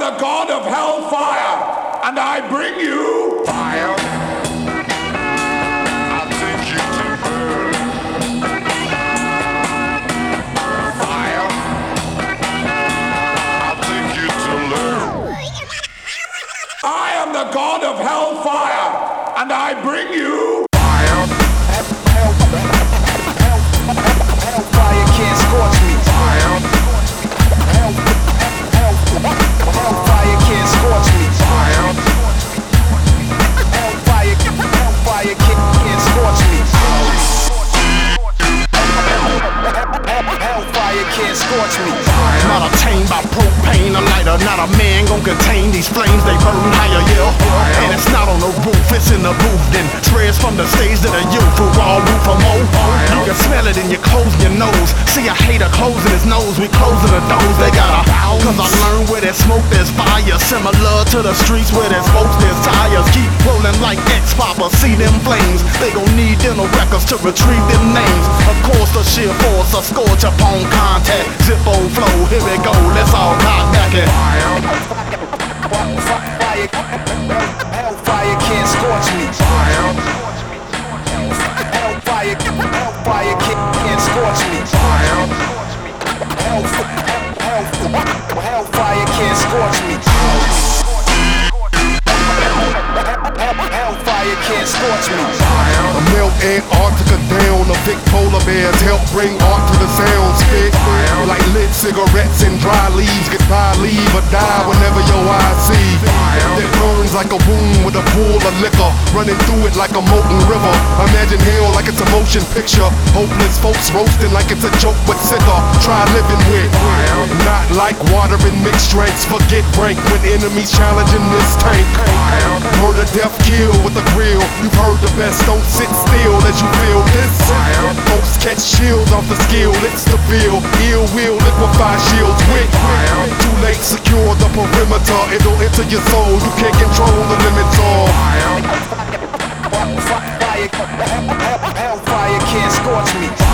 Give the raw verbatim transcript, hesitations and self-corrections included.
the god of hellfire, and I bring you fire. I'll take you to burn. Fire. I'll take you to learn. I am the god of hellfire, and I bring you fire. Hellfire can't scorch me. Fire. Hellfire can't scorch me. Fire. Hellfire, hellfire can't, can't scorch me. Hellfire can't scorch me. Not obtained by propane, a lighter, not a man gon' contain these flames, they burn higher, yeah. And it's not on the roof, it's in the booth, then spreads from the stage to the youth, who all root for more. You can smell it in your clothes and your nose. See a hater closing his nose, we closing the doors, they got a cause I learned where there's smoke, there's fire. Similar to the streets where there's folks, there's tires. Keep rolling like X-Papa, see them flames. They gon' need dental records to retrieve them names. Of course the sheer force, a scorch upon contact. Zippo flow, here we go, let's all cock back it. Hellfire can't scorch me. Hellfire, hellfire can't, can't scorch me. Hellfire, hellfire can't scorch me. Hellfire can't scorch me. A melt Antarctica down, a big polar bears help bring art to the sound spit. Like lit cigarettes and dry leaves, goodbye, leave or die whenever your eyes see. That burns like a wound with a pool of liquor, running through it like a molten river. Imagine hell like it's a motion picture. Hopeless folks roasting like it's a joke but sicker. Try living with, not like water in mixed drinks. Forget rank when enemies challenging this tank. Murder, death, kill with a grill. You've heard the best, don't sit still as you feel this. Folks catch chills off the skill, it's the bill. Ill will liquefy shields with. Too late, secure the perimeter. It'll enter your soul, you can't control the limits of. Hellfire can't scorch me.